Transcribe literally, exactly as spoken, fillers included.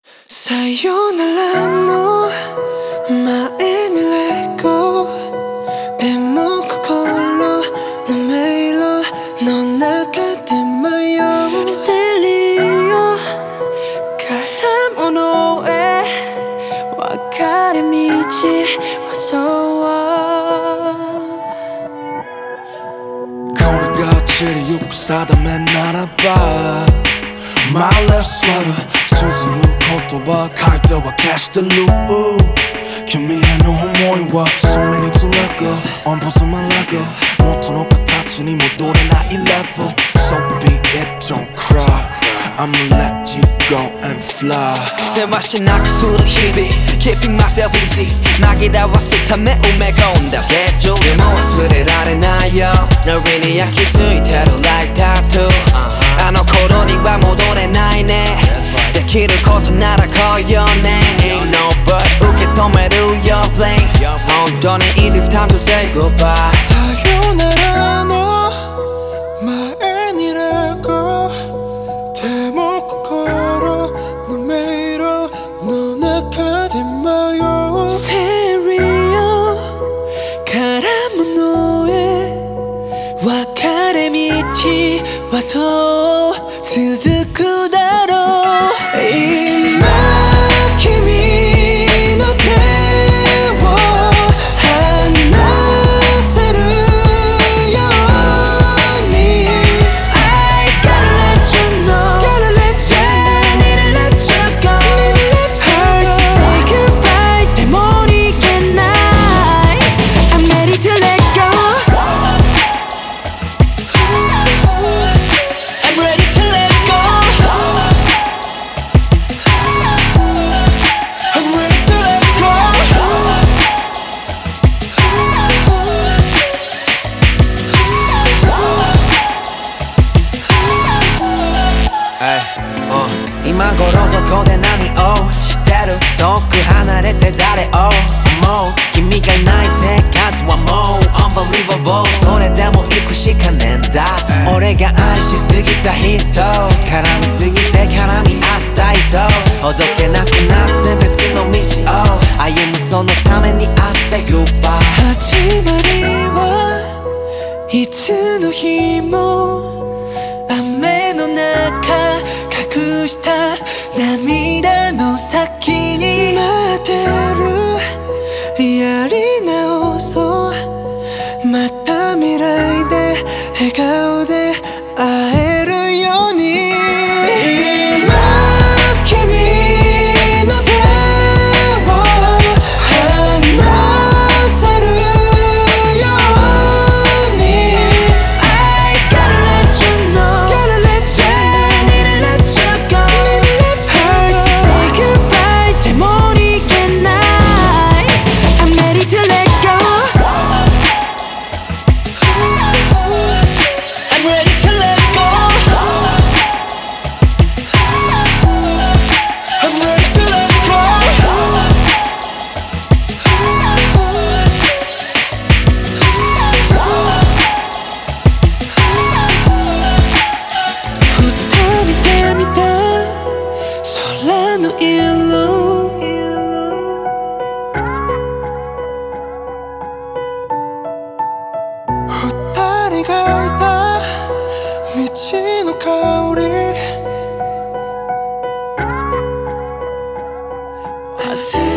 さよならの前にレゴでも心の迷路の中で迷うステレオから物へ分かれ道はそうこれが散りゆく定めならばMy last sweater綴る言葉書いては消してる君への思いはそれにつれく音符すまらく元の形に戻れない level So be it, don't cry I'ma let you go and fly せわしなくする日々 Keeping myself easy 紛らわすため埋め込んだスケジュールでも忘れられないよノリに焼き付いてる like tattoo、uh-huh. あの頃には戻れないね、right. できることなら来いよね Ain't no but 受け止める your blame 本当に it is time to say goodbye さよならの前にレゴでも心の迷路の中で迷うステレオから物へ分かれ道はそう続くだろう今君の手を離せるように I gotta let you know Gotta let you Need to let you go Hard to say goodbye でも逃げない I'm ready to let go I'm ready to let go I'm ready to let go Hey, uh, 今頃どこで何をしてる遠く離れて誰を思う君がいない生活はもう Unbelievable それでも行くしかねえんだ俺が愛しすぎた人絡みすぎて絡み合った人ほどけなくなって別の道を歩むそのために I say goodbye 始まりはいつの日も雨の中隠した涙の先に待ってるやり直そうまた未来で笑顔で会えるように今君の手を離せるように I gotta let you know Gotta let you Need to let you go Hard to say goodbye でも逃げない I'm ready to let go I'm ready to let go I'm ready to let goふたりで見た空の色二人がいた道の香り